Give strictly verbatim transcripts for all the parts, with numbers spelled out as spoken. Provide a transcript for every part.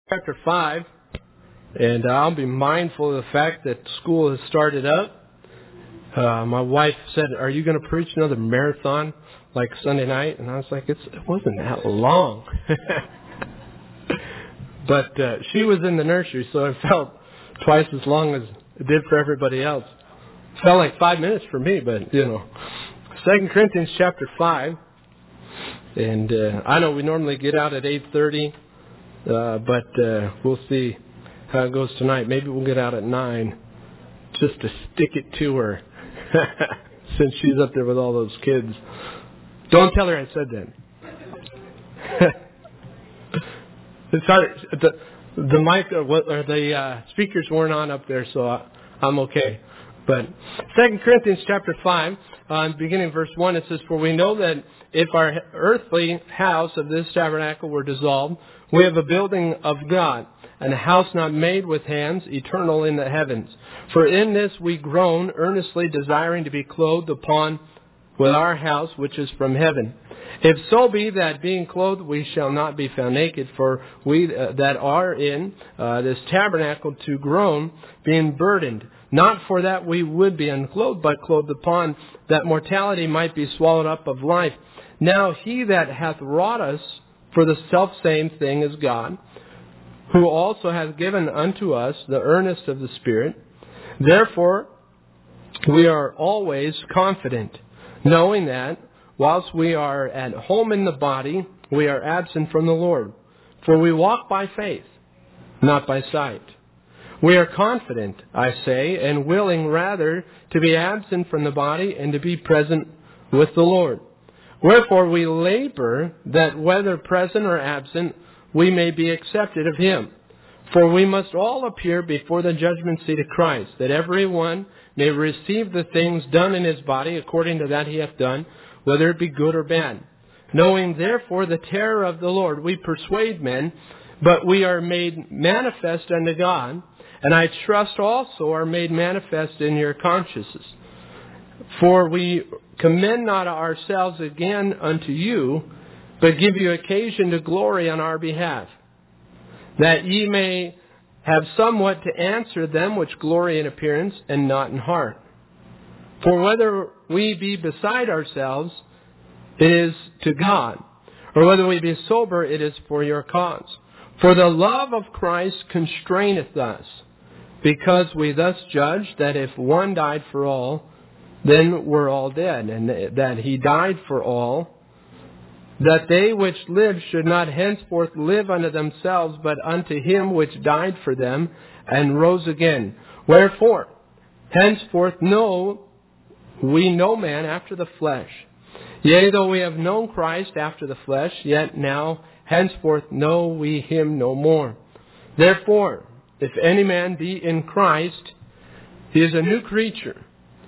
Chapter five, and I'll be mindful of the fact that school has started up. Uh, my wife said, "Are you going to preach another marathon like Sunday night?" And I was like, it's, it wasn't that long. But uh, she was in the nursery, so it felt twice as long as it did for everybody else. It felt like five minutes for me, but, you know. Second Corinthians chapter five, and uh, I know we normally get out at eight thirty. Uh, but uh, we'll see how it goes tonight. Maybe we'll get out at nine just to stick it to her since she's up there with all those kids. Don't tell her I said that. It's hard. The, the mic or, what, or the uh, speakers weren't on up there, so I, I'm okay. But Second Corinthians chapter five, uh, beginning verse one, it says, "For we know that if our earthly house of this tabernacle were dissolved, we have a building of God, and a house not made with hands, eternal in the heavens. For in this we groan, earnestly desiring to be clothed upon with our house which is from heaven. If so be that being clothed we shall not be found naked, for we uh, that are in uh, this tabernacle to groan, being burdened, not for that we would be unclothed, but clothed upon, that mortality might be swallowed up of life. Now he that hath wrought us for the selfsame thing is God, who also hath given unto us the earnest of the Spirit. Therefore we are always confident, knowing that whilst we are at home in the body, we are absent from the Lord. For we walk by faith, not by sight. We are confident, I say, and willing rather to be absent from the body and to be present with the Lord. Wherefore we labor that whether present or absent, we may be accepted of Him. For we must all appear before the judgment seat of Christ, that every one may receive the things done in his body according to that he hath done, whether it be good or bad. Knowing therefore the terror of the Lord, we persuade men, but we are made manifest unto God, and I trust also are made manifest in your consciences. For we commend not ourselves again unto you, but give you occasion to glory on our behalf, that ye may have somewhat to answer them which glory in appearance and not in heart. For whether we be beside ourselves, it is to God, or whether we be sober, it is for your cause. For the love of Christ constraineth us, because we thus judge that if one died for all, then we're all dead, and that He died for all, that they which live should not henceforth live unto themselves, but unto Him which died for them, and rose again. Wherefore, henceforth know we no man after the flesh. Yea, though we have known Christ after the flesh, yet now henceforth know we Him no more. Therefore, if any man be in Christ, he is a new creature.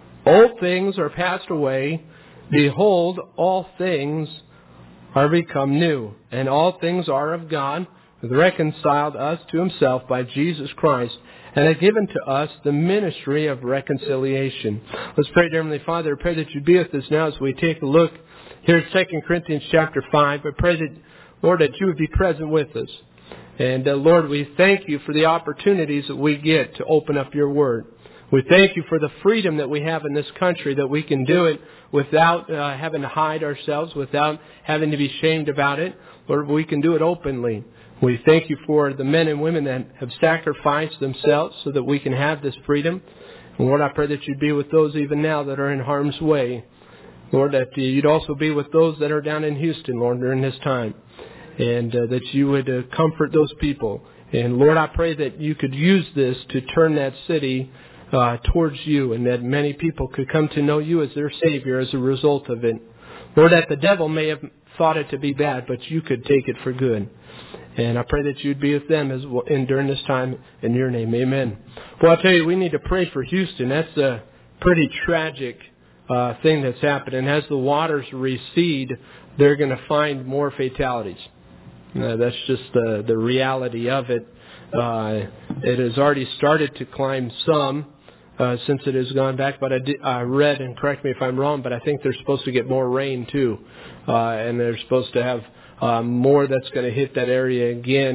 Old things are passed away. Behold, all things are become new. And all things are of God, who hath reconciled us to Himself by Jesus Christ, and hath given to us the ministry of reconciliation. Let's pray, dear Heavenly Father. I pray that you'd be with us now as we take a look here at Second Corinthians chapter five. I pray that, Lord, that you would be present with us. And, uh, Lord, we thank you for the opportunities that we get to open up your word. We thank you for the freedom that we have in this country, that we can do it without uh, having to hide ourselves, without having to be shamed about it. Lord, we can do it openly. We thank you for the men and women that have sacrificed themselves so that we can have this freedom. And Lord, I pray that you'd be with those even now that are in harm's way. Lord, that you'd also be with those that are down in Houston, Lord, during this time. And uh, that you would uh, comfort those people. And Lord, I pray that you could use this to turn that city uh, towards you, and that many people could come to know you as their Savior as a result of it. Lord, that the devil may have thought it to be bad, but you could take it for good. And I pray that you'd be with them as well, and during this time, in your name, amen. Well, I'll tell you, we need to pray for Houston. That's a pretty tragic uh, thing that's happening. As the waters recede, they're going to find more fatalities. Uh, that's just uh, the reality of it. Uh, it has already started to climb some uh, since it has gone back, but I, did, I read, and correct me if I'm wrong, but I think they're supposed to get more rain too, uh, and they're supposed to have uh, more that's going to hit that area again.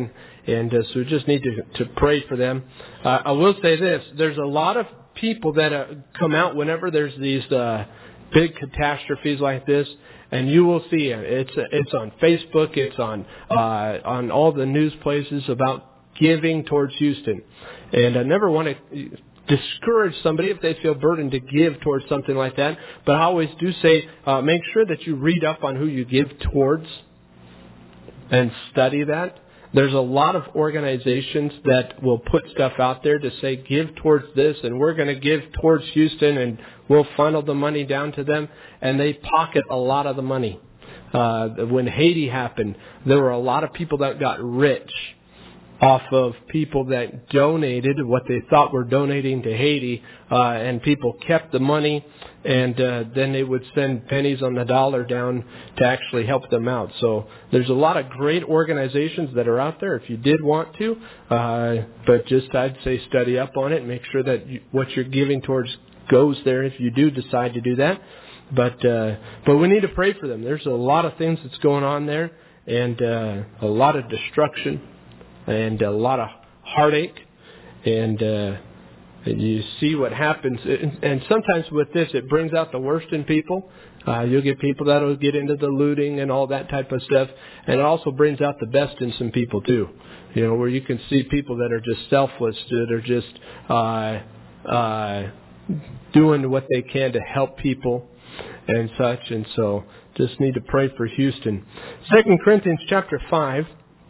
And uh, so we just need to, to pray for them. Uh, I will say this. There's a lot of people that uh, come out whenever there's these uh, big catastrophes like this. And you will see it. It's, it's on Facebook. It's on, uh, on all the news places about giving towards Houston. And I never want to discourage somebody if they feel burdened to give towards something like that. But I always do say, uh, make sure that you read up on who you give towards and study that. There's a lot of organizations that will put stuff out there to say, give towards this, and we're going to give towards Houston, and we'll funnel the money down to them. And they pocket a lot of the money. Uh, when Haiti happened, there were a lot of people that got rich off of people that donated what they thought were donating to Haiti, uh, and people kept the money, and uh, then they would send pennies on the dollar down to actually help them out. So there's a lot of great organizations that are out there if you did want to, uh, but just I'd say study up on it and make sure that you, what you're giving towards goes there if you do decide to do that. But uh, but we need to pray for them. There's a lot of things that's going on there, and uh, a lot of destruction. And a lot of heartache, and uh, you see what happens. And sometimes with this, it brings out the worst in people. Uh, you'll get people that will get into the looting and all that type of stuff. And it also brings out the best in some people, too. You know, where you can see people that are just selfless, that are just uh, uh, doing what they can to help people and such. And so just need to pray for Houston. Second Corinthians chapter five.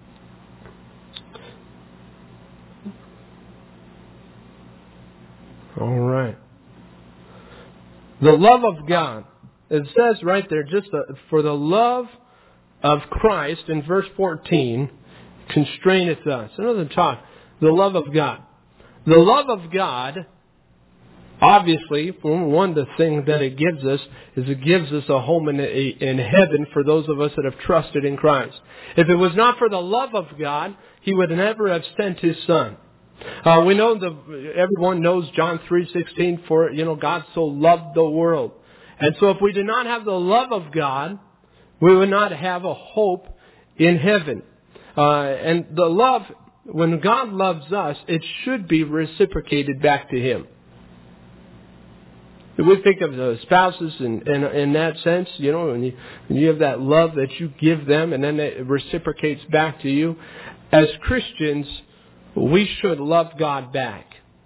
All right. The love of God. It says right there, just uh, for the love of Christ in verse fourteen constraineth us. Another talk. The love of God. The love of God, obviously, one of the things that it gives us is it gives us a home in, in heaven for those of us that have trusted in Christ. If it was not for the love of God, He would never have sent His Son. Uh, we know the everyone knows John three sixteen. For you know God so loved the world, and so if we did not have the love of God, we would not have a hope in heaven. Uh, and the love, when God loves us, it should be reciprocated back to Him. If we think of the spouses in, in, in that sense, you know, when you, when you have that love that you give them, and then it reciprocates back to you, as Christians, we should love God back.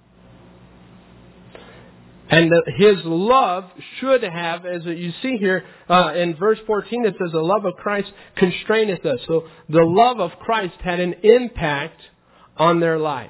And the, His love should have, as you see here uh, in verse fourteen, it says, the love of Christ constraineth us. So the love of Christ had an impact on their life.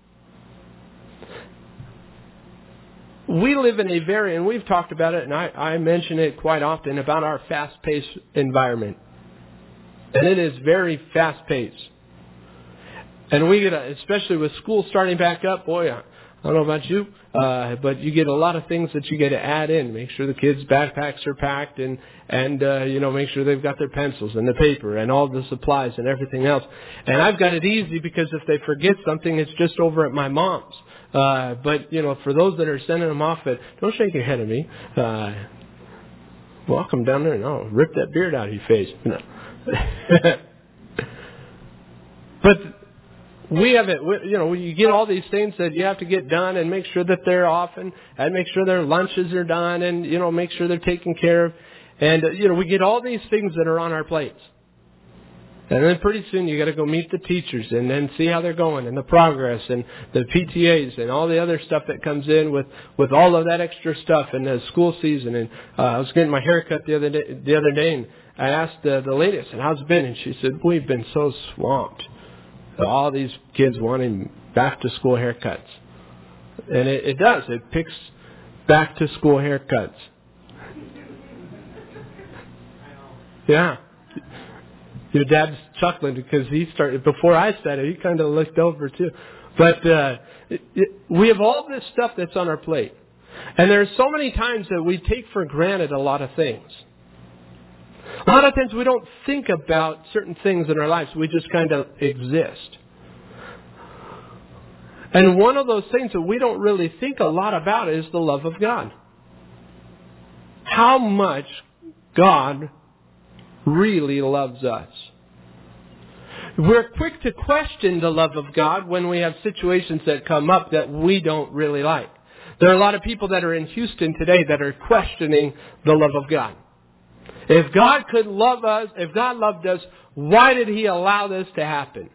We live in a very, and we've talked about it, and I, I mention it quite often, about our fast-paced environment. And it is very fast-paced. And we get, a, especially with school starting back up, boy, I don't know about you, uh, but you get a lot of things that you get to add in. Make sure the kids' backpacks are packed, and and uh, you know, make sure they've got their pencils and the paper and all the supplies and everything else. And I've got it easy because if they forget something, it's just over at my mom's. Uh, but you know, for those that are sending them off, at don't shake your head at me. Uh, well, I'll come down there and I'll rip that beard out of your face. No. But we have it, you know, you get all these things that you have to get done and make sure that they're off and, and make sure their lunches are done and, you know, make sure they're taken care of. And, uh, you know, we get all these things that are on our plates. And then pretty soon you got to go meet the teachers and then see how they're going and the progress and the P T As and all the other stuff that comes in with, with all of that extra stuff and the school season. And uh, I was getting my hair cut the other day, the other day and I asked uh, the lady, I said, how's it been? And she said, we've been so swamped. All these kids wanting back to school haircuts. And it, it does. It picks back to school haircuts. Yeah. Your dad's chuckling because he started, before I said it, he kind of looked over too. But uh, it, it, we have all this stuff that's on our plate. And there's so many times that we take for granted a lot of things. A lot of times we don't think about certain things in our lives. We just kind of exist. And one of those things that we don't really think a lot about is the love of God. How much God really loves us. We're quick to question the love of God when we have situations that come up that we don't really like. There are a lot of people that are in Houston today that are questioning the love of God. If God could love us, if God loved us, why did He allow this to happen?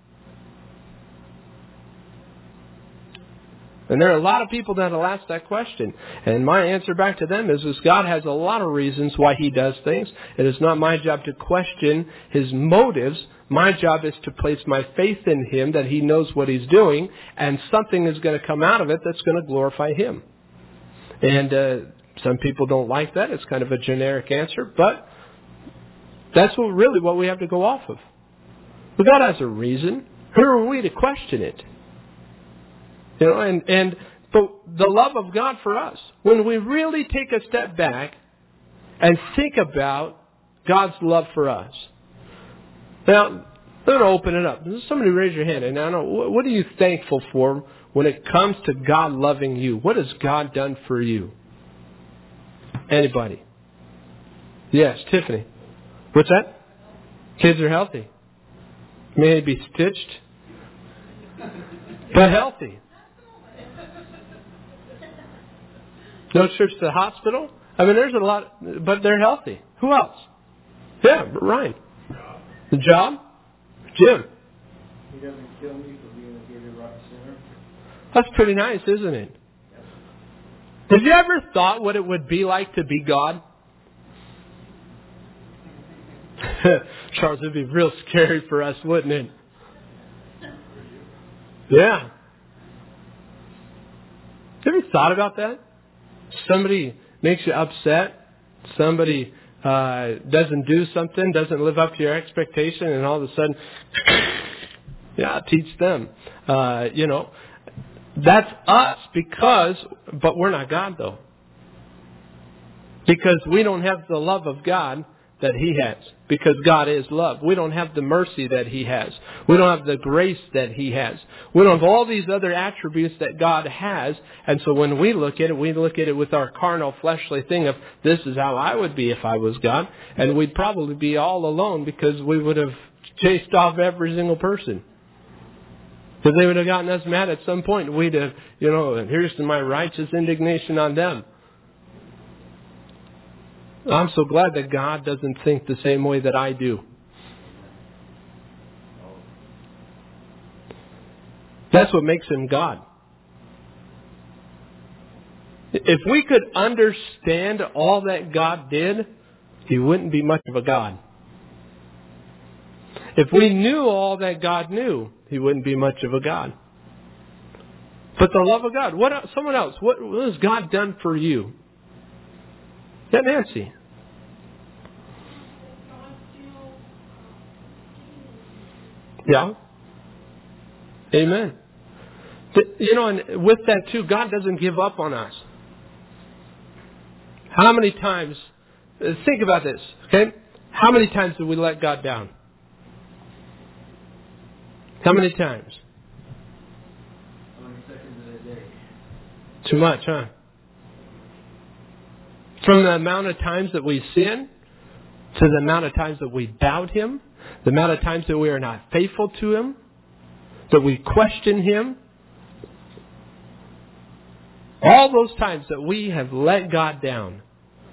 And there are a lot of people that will ask that question. And my answer back to them is, is God has a lot of reasons why He does things. It is not my job to question His motives. My job is to place my faith in Him, that He knows what He's doing, and something is going to come out of it that's going to glorify Him. And uh, some people don't like that. It's kind of a generic answer, but that's what, really what we have to go off of. But God has a reason. Who are we to question it? You know, and, and but the love of God for us, when we really take a step back and think about God's love for us. Now, I'm going to open it up. Somebody raise your hand. And I know, what are you thankful for when it comes to God loving you? What has God done for you? Anybody? Yes, Tiffany. What's that? Kids are healthy. Maybe stitched, but healthy. No trips to the hospital? I mean, there's a lot, but they're healthy. Who else? Yeah, Ryan. The job? Jim. He doesn't kill me for being a gated rock sinner. That's pretty nice, isn't it? Have you ever thought what it would be like to be God? Charles, it would be real scary for us, wouldn't it? Yeah. Have you ever thought about that? Somebody makes you upset. Somebody uh, doesn't do something, doesn't live up to your expectation, and all of a sudden, yeah, teach them. Uh, you know, that's us because, but we're not God though. Because we don't have the love of God that He has. Because God is love. We don't have the mercy that He has. We don't have the grace that He has. We don't have all these other attributes that God has. And so when we look at it, we look at it with our carnal, fleshly thing of, this is how I would be if I was God. And we'd probably be all alone because we would have chased off every single person. Because they would have gotten us mad at some point. We'd have, you know, here's my righteous indignation on them. I'm so glad that God doesn't think the same way that I do. That's what makes Him God. If we could understand all that God did, He wouldn't be much of a God. If we knew all that God knew, He wouldn't be much of a God. But the love of God. What else? Someone else. What, what has God done for you? Yeah, Nancy. Yeah. Amen. You know, and with that too, God doesn't give up on us. How many times, think about this, okay? How many times did we let God down? How many times? How many seconds in a day? Too much, huh? From the amount of times that we sin, to the amount of times that we doubt Him, the amount of times that we are not faithful to Him, that we question Him, all those times that we have let God down.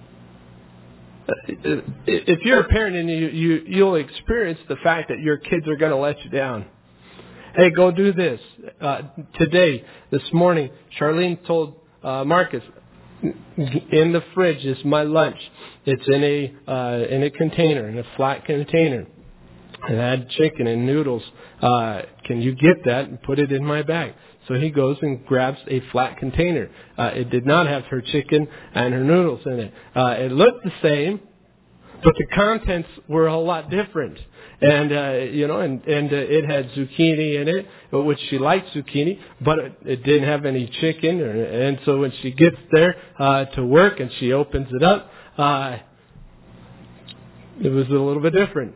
If you're a parent and you, you, you'll experience the fact that your kids are going to let you down. Hey, go do this. Uh, today, this morning, Charlene told uh, Marcus, in the fridge is my lunch. It's in a uh, in a container, in a flat container. And I had chicken and noodles. Uh, can you get that and put it in my bag? So he goes and grabs a flat container. Uh, it did not have her chicken and her noodles in it. Uh, it looked the same, but the contents were a lot different. And, uh, you know, and, and uh, it had zucchini in it, which she liked zucchini, but it, it didn't have any chicken. Or, and so when she gets there uh, to work and she opens it up, uh, it was a little bit different.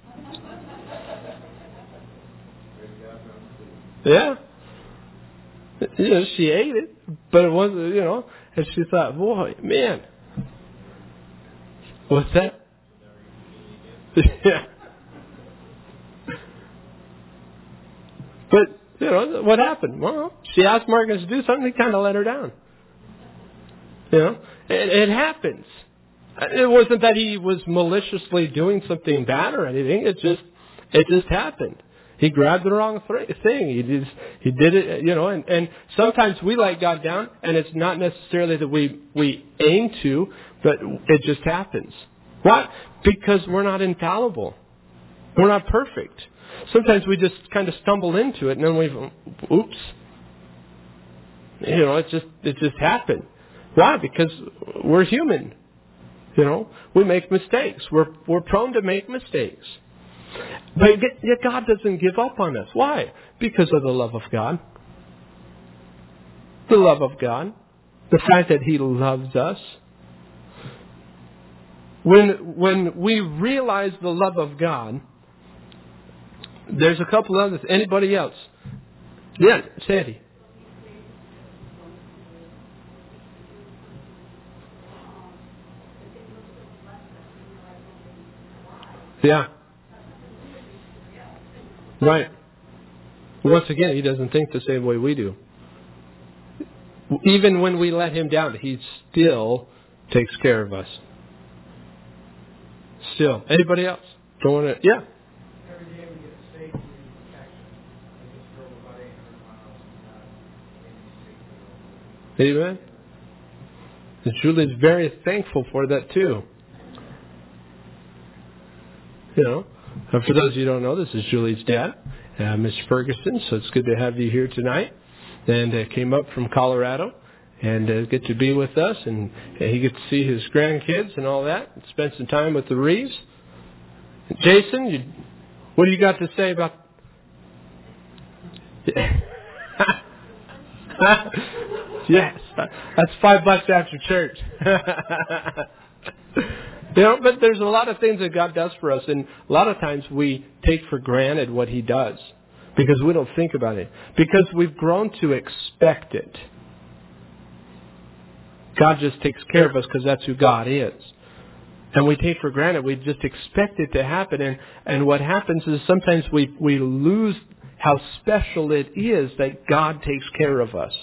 Yeah. You know, she ate it, but it wasn't, you know, and she thought, boy, man. What's that? Yeah. But, you know, what happened? Well, she asked Marcus to do something, he kind of let her down. You know, it, it happens. It wasn't that he was maliciously doing something bad or anything. It just, it just happened. He grabbed the wrong th- thing. He just, he did it, you know, and, and sometimes we let God down, and it's not necessarily that we, we aim to, but it just happens. Why? Because we're not infallible. We're not perfect. Sometimes we just kind of stumble into it, and then we, oops. You know, it just, it just happened. Why? Because we're human. You know, we make mistakes. We're, we're prone to make mistakes. But yet God doesn't give up on us. Why? Because of the love of God. The love of God. The fact that He loves us. When, when we realize the love of God, there's a couple others. Anybody else? Yeah, Sandy. Yeah. Right. Once again, He doesn't think the same way we do. Even when we let Him down, He still takes care of us. Still. Anybody else? Don't want to, yeah. Every day we get saved through protection. I just drove about eight hundred miles and uh, Amen. And Julie's very thankful for that too. You know, and for those of you who don't know, this is Julie's dad, uh, Mister Ferguson. So it's good to have you here tonight. And uh, came up from Colorado and uh, get to be with us, and uh, he gets to see his grandkids and all that. And spend some time with the Reeves. And Jason, you, what do you got to say about? Yes, that's five bucks after church. You know, but there's a lot of things that God does for us, and a lot of times we take for granted what He does because we don't think about it, because we've grown to expect it. God just takes care of us because that's who God is. And we take for granted, we just expect it to happen, and, and what happens is sometimes we, we lose how special it is that God takes care of us.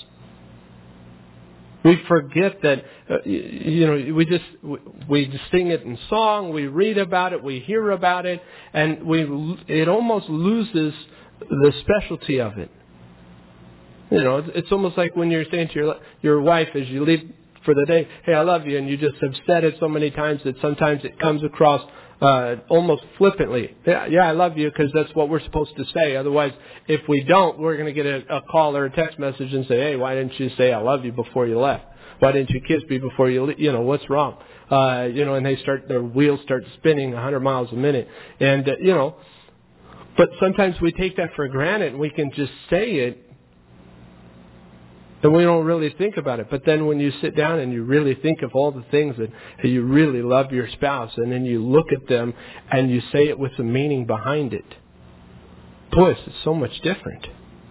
We forget that, uh, you know, we just, we just sing it in song, we read about it, we hear about it, and we, it almost loses the specialty of it. You know, it's almost like when you're saying to your, your wife as you leave for the day, hey, I love you, and you just have said it so many times that sometimes it comes across uh, almost flippantly. Yeah, yeah, I love you, because that's what we're supposed to say. Otherwise, if we don't, we're going to get a, a call or a text message and say, hey, why didn't you say I love you before you left? Why didn't you kiss me before you leave? You know, what's wrong? Uh, you know, and they start, their wheels start spinning one hundred miles a minute. And, uh, you know, but sometimes we take that for granted, and we can just say it, and we don't really think about it. But then when you sit down and you really think of all the things that you really love your spouse, and then you look at them and you say it with some meaning behind it, boy, it's so much different.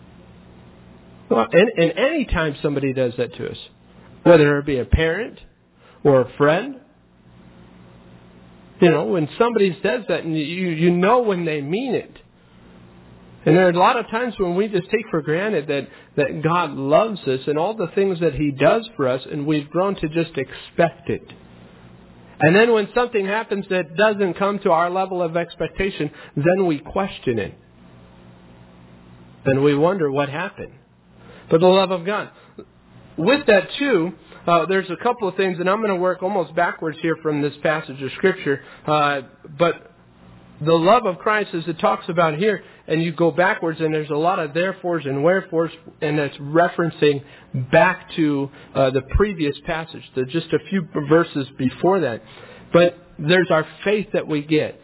Well, and, and any time somebody does that to us, whether it be a parent or a friend, you know, when somebody says that, and you, you know when they mean it. And there are a lot of times when we just take for granted that, that God loves us and all the things that He does for us, and we've grown to just expect it. And then when something happens that doesn't come to our level of expectation, then we question it. And we wonder what happened. But the love of God. With that too, uh, there's a couple of things, and I'm going to work almost backwards here from this passage of Scripture, uh, but the love of Christ, as it talks about here, and you go backwards, and there's a lot of therefores and wherefores, and that's referencing back to uh, the previous passage, the, just a few verses before that. But there's our faith that we get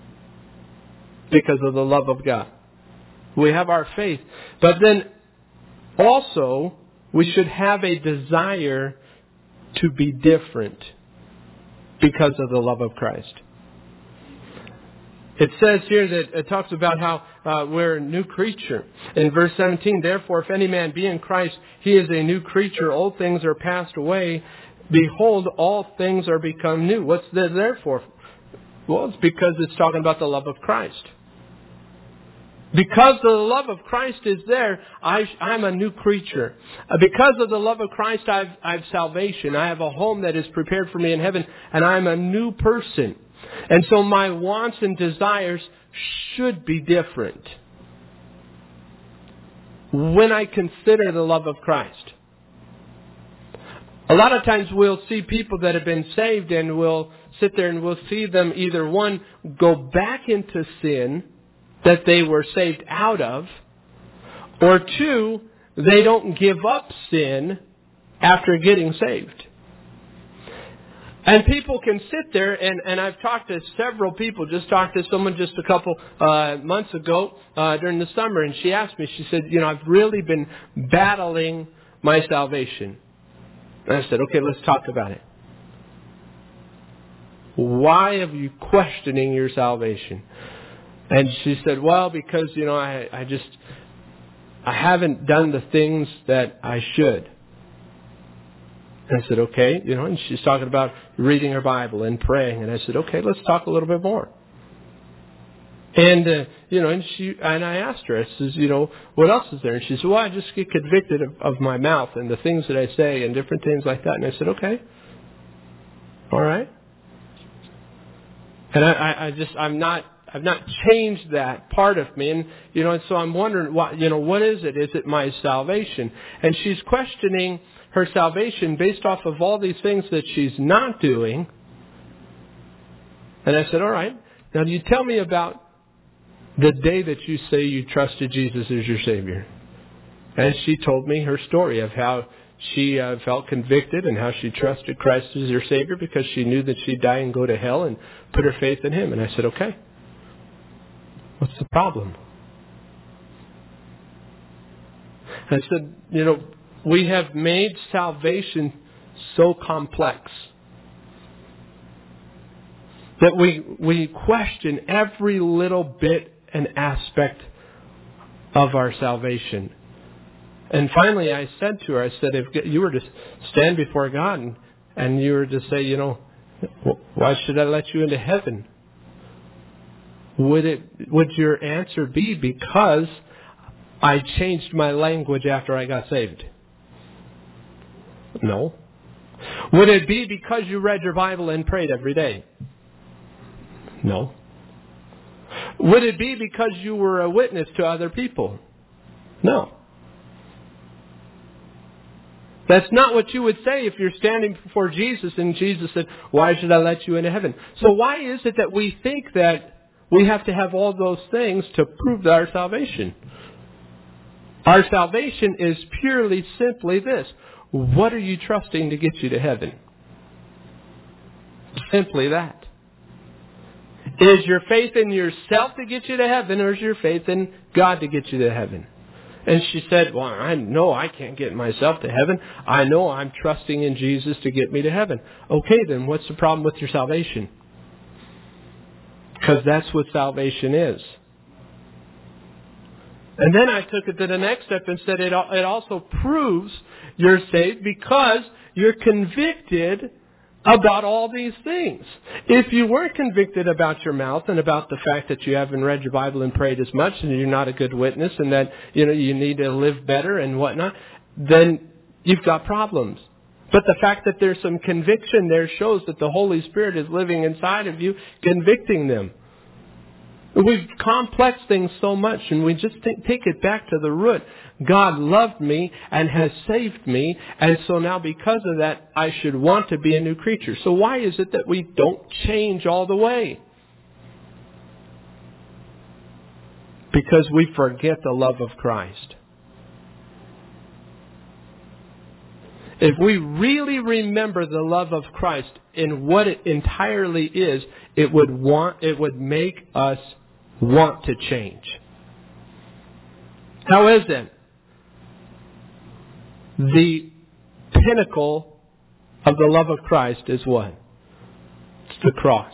because of the love of God. We have our faith. But then also, we should have a desire to be different because of the love of Christ. It says here that it talks about how uh, we're a new creature. In verse seventeen, therefore, if any man be in Christ, he is a new creature. Old things are passed away. Behold, all things are become new. What's the therefore? Well, it's because it's talking about the love of Christ. Because the love of Christ is there, I, I'm a new creature. Uh, Because of the love of Christ, I've, I've salvation. I have a home that is prepared for me in heaven, and I'm a new person. And so my wants and desires should be different when I consider the love of Christ. A lot of times we'll see people that have been saved, and we'll sit there and we'll see them either, one, go back into sin that they were saved out of, or two, they don't give up sin after getting saved. And people can sit there, and, and I've talked to several people, just talked to someone just a couple uh, months ago uh, during the summer, and she asked me, she said, you know, I've really been battling my salvation. And I said, okay, let's talk about it. Why are you questioning your salvation? And she said, well, because, you know, I, I just, I haven't done the things that I should. And I said, okay, you know, and she's talking about reading her Bible and praying. And I said, okay, let's talk a little bit more. And, uh, you know, and she, and I asked her, I says, you know, what else is there? And she said, well, I just get convicted of, of my mouth and the things that I say and different things like that. And I said, okay, all right. And I, I, I just, I'm not, I've not changed that part of me. And, you know, and so I'm wondering, what, you know, what is it? Is it my salvation? And she's questioning her salvation based off of all these things that she's not doing. And I said, all right, now you tell me about the day that you say you trusted Jesus as your Savior. And she told me her story of how she uh, felt convicted and how she trusted Christ as her Savior because she knew that she'd die and go to hell, and put her faith in Him. And I said, okay, what's the problem? I said, you know, we have made salvation so complex that we we question every little bit and aspect of our salvation. And finally I said to her, I said, if you were to stand before God and, and you were to say, you know, why should I let you into heaven? Would it would your answer be because I changed my language after I got saved? No. Would it be because you read your Bible and prayed every day? No. Would it be because you were a witness to other people? No. That's not what you would say if you're standing before Jesus and Jesus said, why should I let you into heaven? So why is it that we think that we have to have all those things to prove our salvation? Our salvation is purely simply this. What are you trusting to get you to heaven? Simply that. Is your faith in yourself to get you to heaven, or is your faith in God to get you to heaven? And she said, well, I know I can't get myself to heaven. I know I'm trusting in Jesus to get me to heaven. Okay, then what's the problem with your salvation? Because that's what salvation is. And then I took it to the next step and said it, it also proves you're saved because you're convicted about all these things. If you weren't convicted about your mouth and about the fact that you haven't read your Bible and prayed as much and you're not a good witness and that, you know, you need to live better and whatnot, then you've got problems. But the fact that there's some conviction there shows that the Holy Spirit is living inside of you, convicting them. We've complexed things so much, and we just think, take it back to the root. God loved me and has saved me, and so now because of that, I should want to be a new creature. So why is it that we don't change all the way? Because we forget the love of Christ. If we really remember the love of Christ in what it entirely is, it would want, it would make us want to change. How is it? The pinnacle of the love of Christ is what? It's the cross.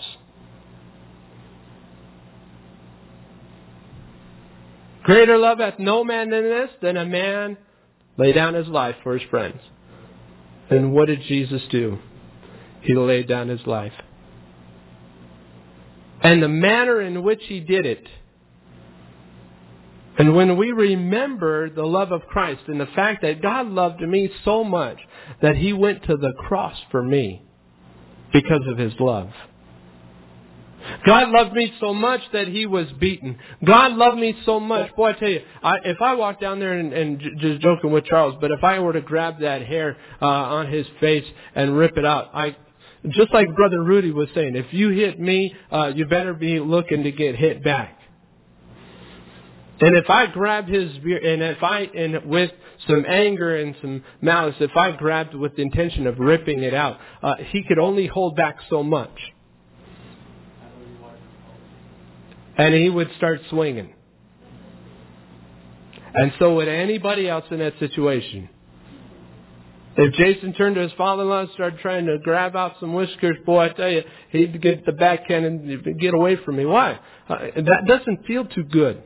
Greater love hath no man than this, than a man lay down his life for his friends. And what did Jesus do? He laid down his life. And the manner in which he did it And when we remember the love of Christ and the fact that God loved me so much that He went to the cross for me because of His love. God loved me so much that He was beaten. God loved me so much. Boy, I tell you, I, if I walked down there and, and j- just joking with Charles, but if I were to grab that hair uh, on his face and rip it out, I, just like Brother Rudy was saying, if you hit me, uh, you better be looking to get hit back. And if I grabbed his beard, and if I, and with some anger and some malice, if I grabbed with the intention of ripping it out, uh, he could only hold back so much. And he would start swinging. And so would anybody else in that situation. If Jason turned to his father-in-law and started trying to grab out some whiskers, boy, I tell you, he'd get the backhand and get away from me. Why? Uh, that doesn't feel too good.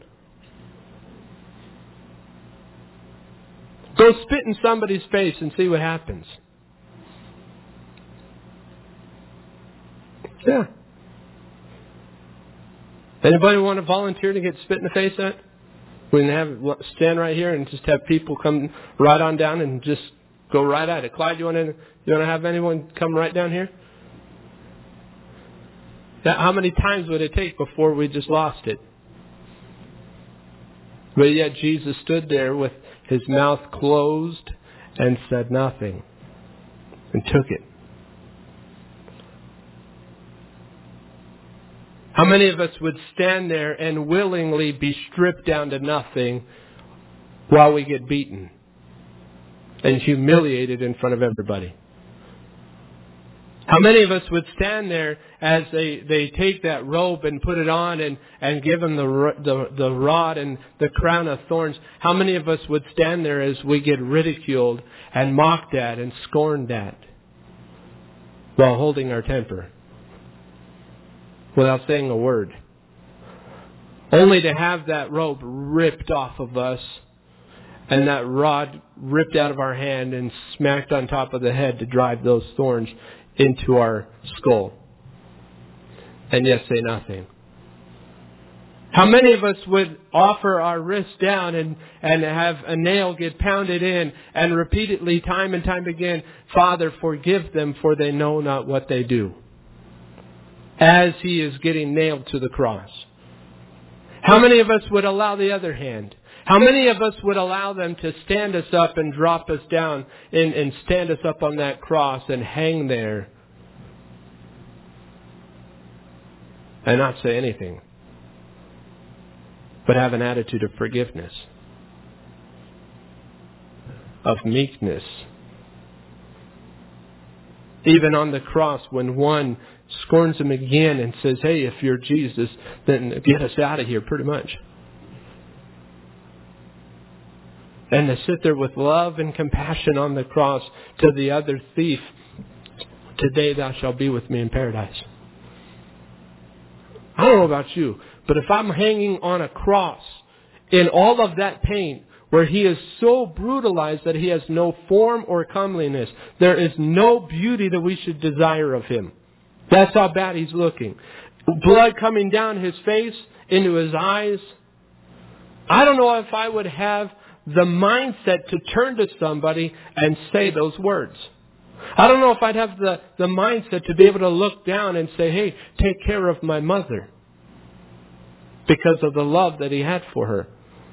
Go spit in somebody's face and see what happens. Yeah. Anybody want to volunteer to get spit in the face at? We can have stand right here and just have people come right on down and just go right at it. Clyde, you want to you want to have anyone come right down here? Now, how many times would it take before we just lost it? But yet Jesus stood there with His mouth closed and said nothing and took it. How many of us would stand there and willingly be stripped down to nothing while we get beaten and humiliated in front of everybody? How many of us would stand there as they, they take that robe and put it on and, and give Him the, the, the rod and the crown of thorns? How many of us would stand there as we get ridiculed and mocked at and scorned at while holding our temper without saying a word? Only to have that robe ripped off of us and that rod ripped out of our hand and smacked on top of the head to drive those thorns into our skull. And yet say nothing. How many of us would offer our wrist down and, and have a nail get pounded in and repeatedly, time and time again, Father, forgive them, for they know not what they do, as He is getting nailed to the cross? How many of us would allow the other hand? How many of us would allow them to stand us up and drop us down and, and stand us up on that cross and hang there and not say anything, but have an attitude of forgiveness, of meekness? Even on the cross, when one scorns Him again and says, hey, if you're Jesus, then get us out of here, pretty much. And to sit there with love and compassion on the cross to the other thief, today thou shalt be with me in paradise. I don't know about you, but if I'm hanging on a cross in all of that pain, where He is so brutalized that He has no form or comeliness, there is no beauty that we should desire of Him. That's how bad He's looking. Blood coming down His face, into His eyes. I don't know if I would have the mindset to turn to somebody and say those words. I don't know if I'd have the, the mindset to be able to look down and say, hey, take care of my mother, because of the love that He had for her.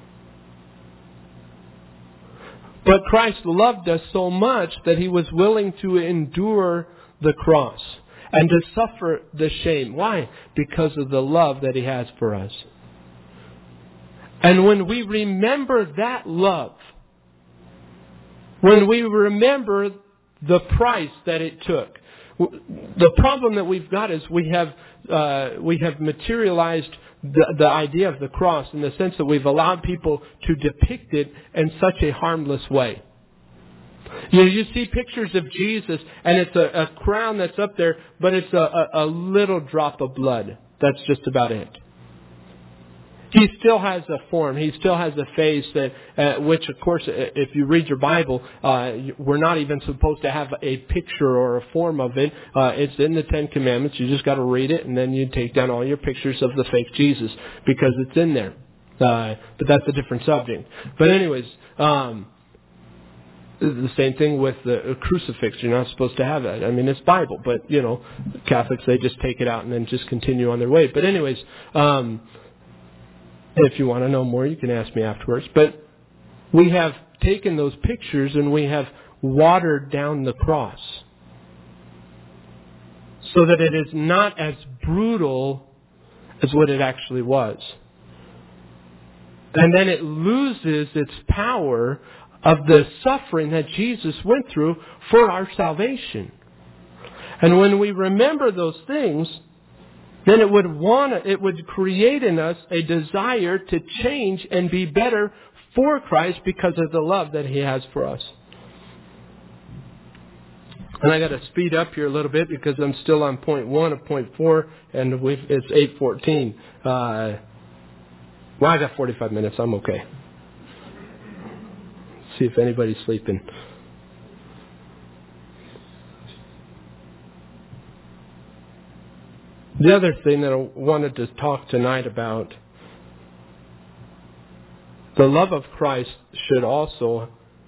But Christ loved us so much that He was willing to endure the cross and to suffer the shame. Why? Because of the love that He has for us. And when we remember that love, when we remember the price that it took, the problem that we've got is we have uh, we have materialized the, the idea of the cross in the sense that we've allowed people to depict it in such a harmless way. You know, you see pictures of Jesus, and it's a, a crown that's up there, but it's a, a, a little drop of blood. That's just about it. He still has a form. He still has a face that, uh, which, of course, if you read your Bible, uh, we're not even supposed to have a picture or a form of it. Uh, it's in the Ten Commandments. You just got to read it, and then you take down all your pictures of the fake Jesus, because it's in there. Uh, but that's a different subject. But anyways, um, the same thing with the crucifix. You're not supposed to have that. I mean, it's Bible, but, you know, Catholics, they just take it out and then just continue on their way. But anyways, um, if you want to know more, you can ask me afterwards. But we have taken those pictures and we have watered down the cross so that it is not as brutal as what it actually was. And then it loses its power of the suffering that Jesus went through for our salvation. And when we remember those things, then it would want it would create in us a desire to change and be better for Christ because of the love that He has for us. And I got to speed up here a little bit because I'm still on point one of point four, and we've, it's eight fourteen. Uh, well, I got forty-five minutes. I'm okay. See if anybody's sleeping. The other thing that I wanted to talk tonight about, the love of Christ should also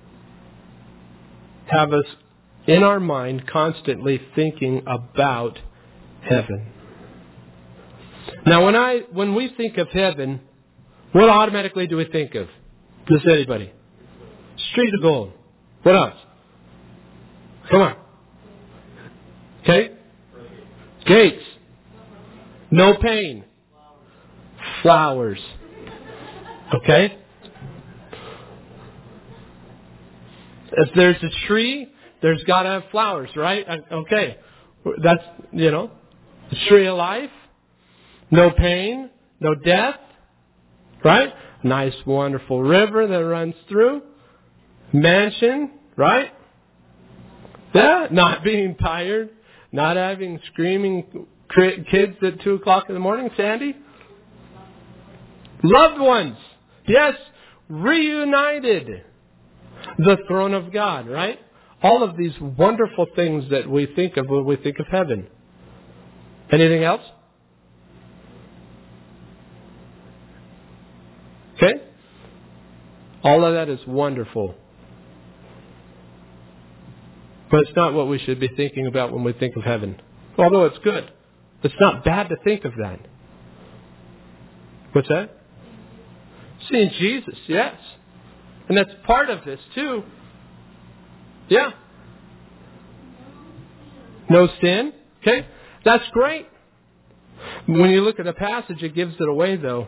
have us in our mind constantly thinking about heaven. Now, when I when we think of heaven, what automatically do we think of? Does anybody? Street of gold. What else? Come on. Okay? Gates. No pain. Flowers. Okay? If there's a tree, there's got to have flowers, right? Okay. That's, you know, the tree of life. No pain. No death. Right? Nice, wonderful river that runs through. Mansion, right? Yeah, not being tired, not having screaming kids at two o'clock in the morning, Sandy. Loved ones, yes, reunited. The throne of God, right? All of these wonderful things that we think of when we think of heaven. Anything else? Okay? All of that is wonderful. But it's not what we should be thinking about when we think of heaven. Although it's good. It's not bad to think of that. What's that? Seeing Jesus, yes. And that's part of this too. Yeah. No sin. Okay. That's great. When you look at the passage, it gives it away though.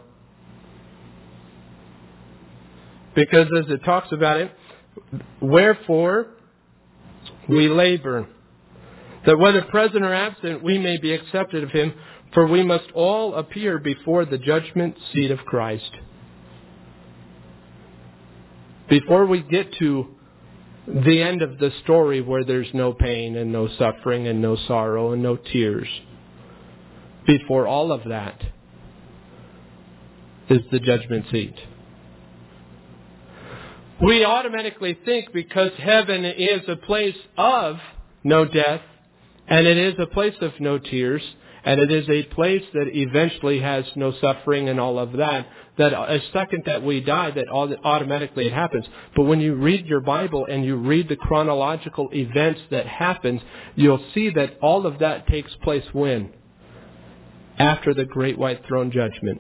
Because as it talks about it, wherefore we labor, that whether present or absent, we may be accepted of Him, for we must all appear before the judgment seat of Christ. Before we get to the end of the story where there's no pain and no suffering and no sorrow and no tears, before all of that is the judgment seat. We automatically think because heaven is a place of no death, and it is a place of no tears, and it is a place that eventually has no suffering and all of that, that a second that we die, that automatically it happens. But when you read your Bible and you read the chronological events that happens, you'll see that all of that takes place when? After the great white throne judgment.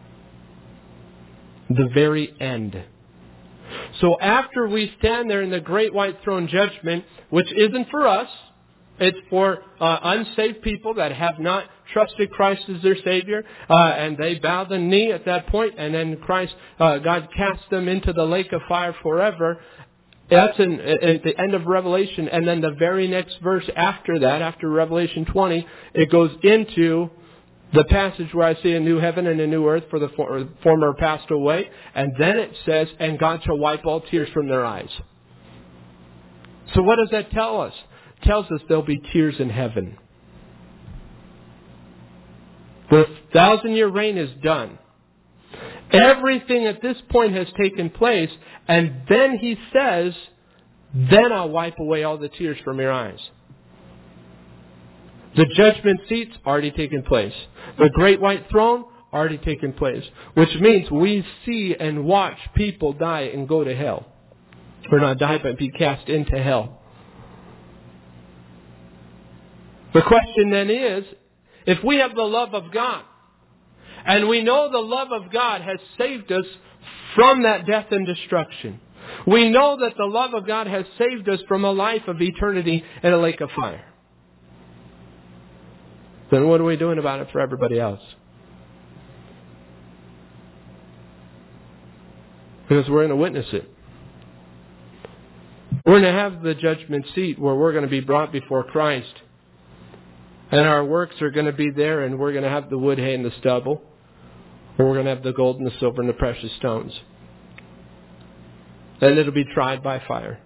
The very end. So after we stand there in the great white throne judgment, which isn't for us, it's for uh, unsaved people that have not trusted Christ as their Savior, uh, and they bow the knee at that point, and then Christ, uh, God casts them into the lake of fire forever. That's in, at the end of Revelation, and then the very next verse after that, after Revelation twenty, it goes into the passage where I see a new heaven and a new earth, for the former passed away. And then it says, and God shall wipe all tears from their eyes. So what does that tell us? It tells us there'll be tears in heaven. The thousand year reign is done. Everything at this point has taken place. And then He says, then I'll wipe away all the tears from your eyes. The judgment seat's already taken place. The great white throne, already taken place. Which means we see and watch people die and go to hell. Or not die, but be cast into hell. The question then is, if we have the love of God, and we know the love of God has saved us from that death and destruction, we know that the love of God has saved us from a life of eternity in a lake of fire, then what are we doing about it for everybody else? Because we're going to witness it. We're going to have the judgment seat where we're going to be brought before Christ. And our works are going to be there, and we're going to have the wood, hay, and the stubble. Or we're going to have the gold and the silver and the precious stones. And it'll be tried by fire.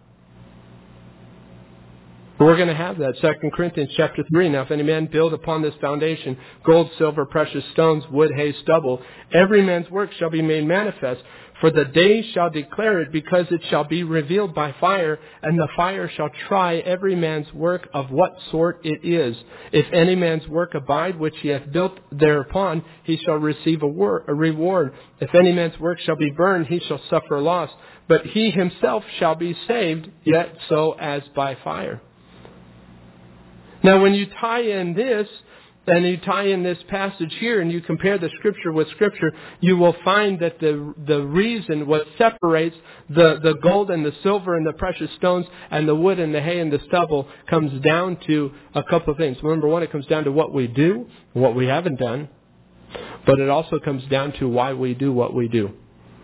We're going to have that. Second Corinthians chapter three. Now, if any man build upon this foundation, gold, silver, precious stones, wood, hay, stubble, every man's work shall be made manifest. For the day shall declare it, because it shall be revealed by fire, and the fire shall try every man's work of what sort it is. If any man's work abide, which he hath built thereupon, he shall receive a, wor- a reward. If any man's work shall be burned, he shall suffer loss. But he himself shall be saved, yet so as by fire. Now, when you tie in this, and you tie in this passage here, and you compare the Scripture with Scripture, you will find that the the reason, what separates the, the gold and the silver and the precious stones and the wood and the hay and the stubble comes down to a couple of things. Number one, it comes down to what we do, what we haven't done. But it also comes down to why we do what we do.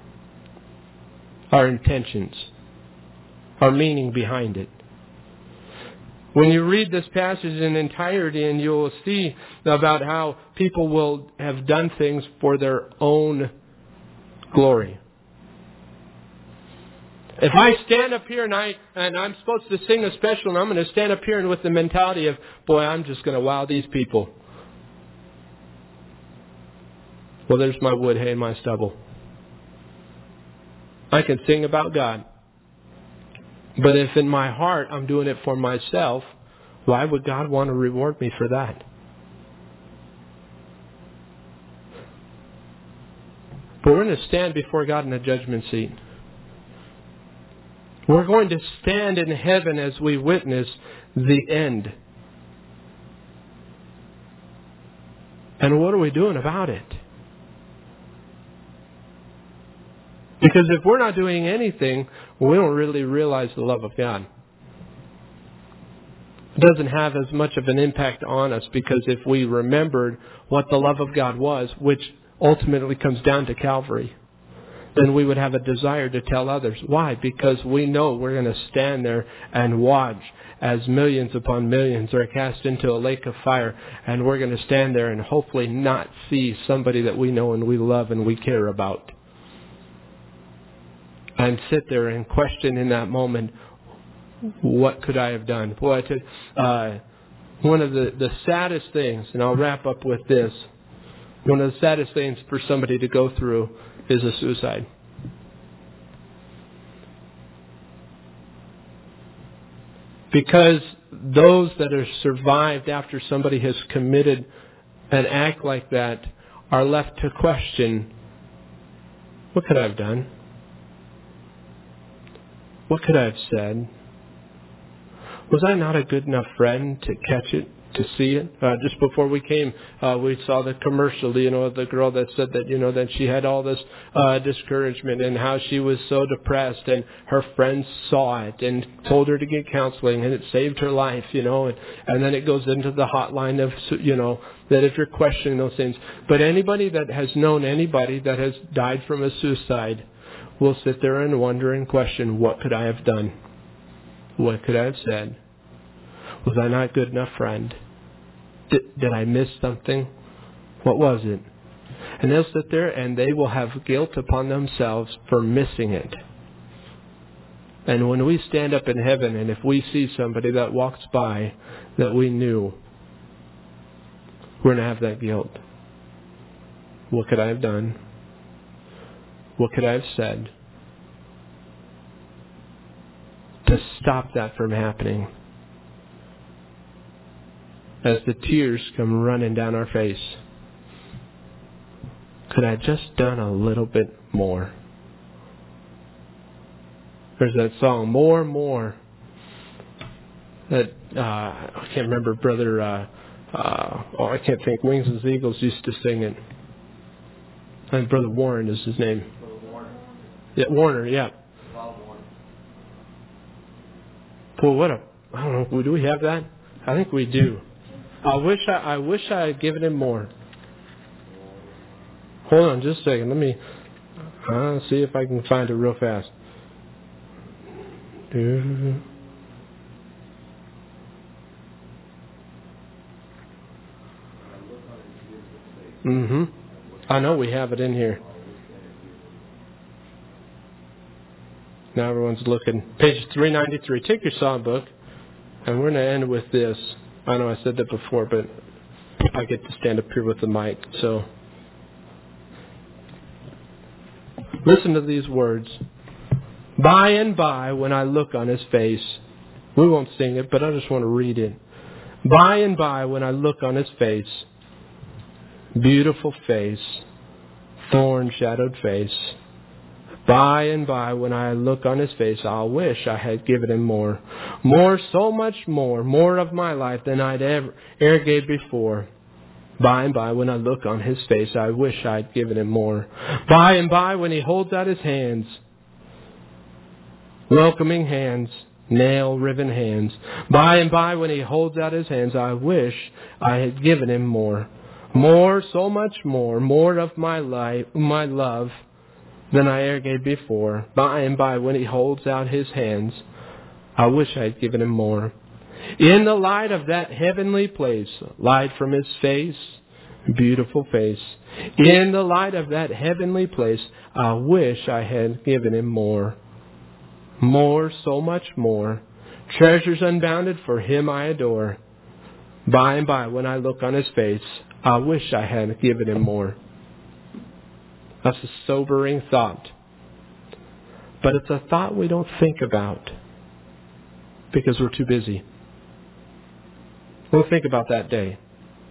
Our intentions. Our meaning behind it. When you read this passage in entirety, and you will see about how people will have done things for their own glory. If I stand up here and, I, and I'm supposed to sing a special, and I'm going to stand up here and with the mentality of, boy, I'm just going to wow these people. Well, there's my wood, hay, and my stubble. I can sing about God. But if in my heart I'm doing it for myself, why would God want to reward me for that? But we're going to stand before God in a judgment seat. We're going to stand in heaven as we witness the end. And what are we doing about it? Because if we're not doing anything, we don't really realize the love of God. It doesn't have as much of an impact on us, because if we remembered what the love of God was, which ultimately comes down to Calvary, then we would have a desire to tell others. Why? Because we know we're going to stand there and watch as millions upon millions are cast into a lake of fire, and we're going to stand there and hopefully not see somebody that we know and we love and we care about. And sit there and question in that moment, what could I have done? Boy, I tell you, uh, one of the, the saddest things, and I'll wrap up with this, one of the saddest things for somebody to go through is a suicide. Because those that are survived after somebody has committed an act like that are left to question, what could I have done? What could I have said? Was I not a good enough friend to catch it, to see it? Uh, just before we came, uh, we saw the commercial, you know, of the girl that said that, you know, that she had all this uh, discouragement and how she was so depressed, and her friends saw it and told her to get counseling, and it saved her life, you know, and, and then it goes into the hotline of, you know, that if you're questioning those things. But anybody that has known anybody that has died from a suicide will sit there and wonder and question, what could I have done? What could I have said? Was I not a good enough friend? Did, did I miss something? What was it? And they'll sit there and they will have guilt upon themselves for missing it. And when we stand up in heaven, and if we see somebody that walks by that we knew, we're going to have that guilt. What could I have done? What could I have said to stop that from happening? As the tears come running down our face. Could I just done a little bit more? There's that song, More, More. That, uh, I can't remember, Brother, uh, uh, oh, I can't think, Wings as Eagles used to sing it. And Brother Warren is his name. Warner. Yeah, Warner, yeah. Bob Warner. Well, what a, I don't know, do we have that? I think we do. I wish I, I wish I had given him more. Hold on just a second. Let me uh, see if I can find it real fast. Mm-hmm. I know we have it in here. Now everyone's looking. Page three ninety-three. Take your songbook, and we're going to end with this. I know I said that before, but I get to stand up here with the mic. So listen to these words. By and by, when I look on his face, we won't sing it, but I just want to read it. By and by, when I look on his face, beautiful face, thorn-shadowed face. By and by, when I look on his face, I'll wish I had given him more. More, so much more, more of my life than I'd ever, ever gave before. By and by, when I look on his face, I wish I'd given him more. By and by, when he holds out his hands, welcoming hands, nail-riven hands. By and by, when he holds out his hands, I wish I had given him more. More, so much more, more of my life, my love than I ever gave before. By and by, when he holds out his hands, I wish I had given him more. In the light of that heavenly place, light from his face, beautiful face. In the light of that heavenly place, I wish I had given him more. More, so much more. Treasures unbounded for him I adore. By and by, when I look on his face, I wish I had given him more. That's a sobering thought. But it's a thought we don't think about because we're too busy. We don't think about that day.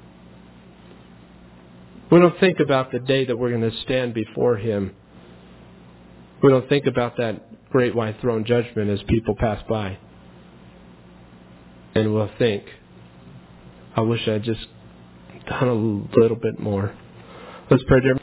We don't think about the day that we're going to stand before him. We don't think about that great white throne judgment as people pass by. And we'll think, I wish I had just done a little bit more. Let's pray, dear.